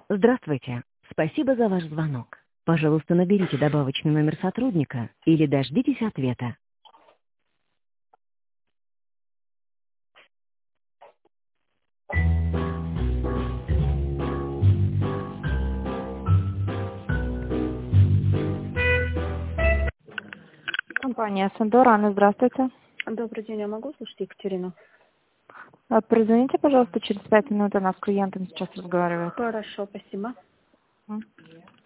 Здравствуйте. Спасибо за ваш звонок. Пожалуйста, наберите добавочный номер сотрудника или дождитесь ответа. Компания Сандора. Анна, здравствуйте. Добрый день, я могу слушать Екатерину? Прозвоните, пожалуйста, через 5 минут. Она с клиентом сейчас разговаривает. Хорошо, спасибо.